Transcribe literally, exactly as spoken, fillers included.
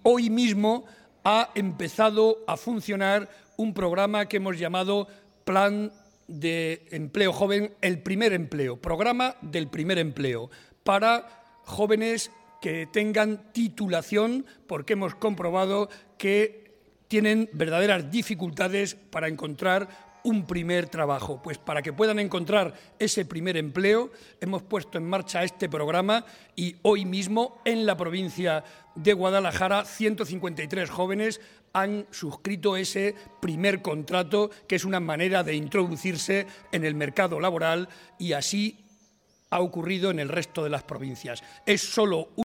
hoy mismo ha empezado a funcionar un programa que hemos llamado Plan de Empleo Joven, el primer empleo, programa del primer empleo, para jóvenes que tengan titulación, porque hemos comprobado que tienen verdaderas dificultades para encontrar un primer trabajo. Pues para que puedan encontrar ese primer empleo, hemos puesto en marcha este programa y hoy mismo en la provincia de Guadalajara ciento cincuenta y tres jóvenes han suscrito ese primer contrato, que es una manera de introducirse en el mercado laboral, y así ha ocurrido en el resto de las provincias. Es solo